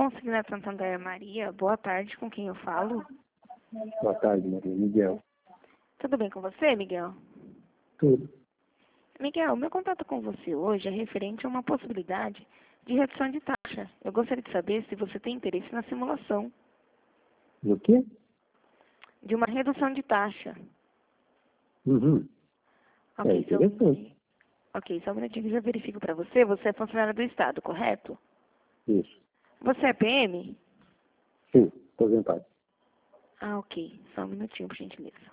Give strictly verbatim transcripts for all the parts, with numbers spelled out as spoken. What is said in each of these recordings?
Consignado Santander Maria. Boa tarde, com quem eu falo? Boa tarde, Maria. Miguel. Tudo bem com você, Miguel? Tudo. Miguel, meu contato com você hoje é referente a uma possibilidade de redução de taxa. Eu gostaria de saber se você tem interesse na simulação Do quê? de uma redução de taxa. Uhum. É Ok, só um interessante. minutinho. Ok, só um minutinho que eu já verifico para você. Você é funcionário do Estado, correto? Isso. Você é P M? Sim, aposentado. Ah, ok. Só um minutinho, por gentileza.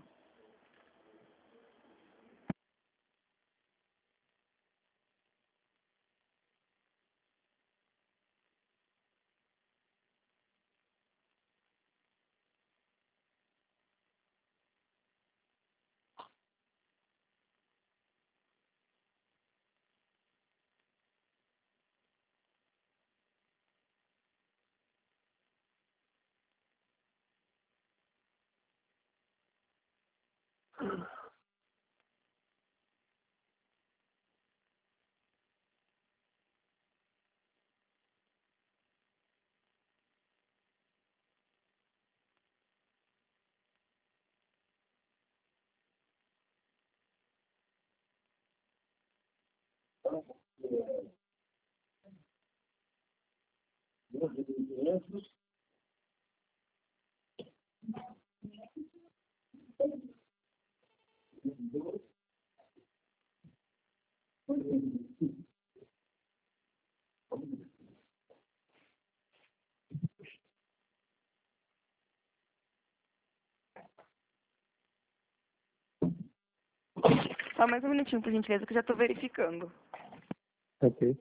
Só mais um minutinho, por gentileza, que eu já estou verificando. Ok.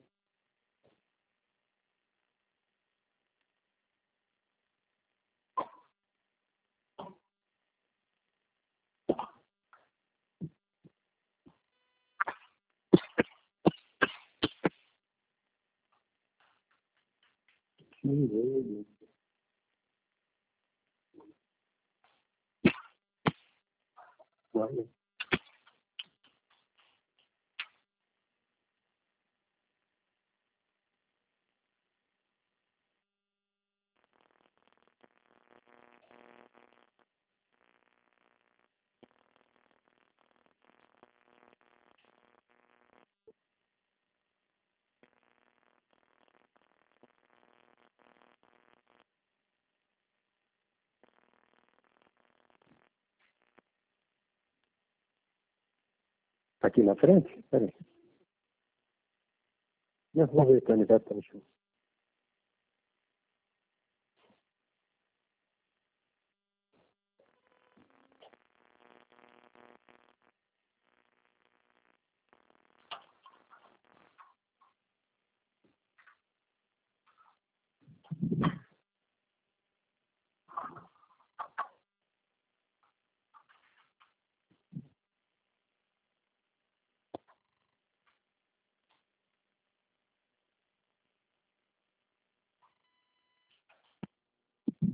Sim, olha. Aqui na frente? Peraí. Não, vamos ver, candidato, tá no chão.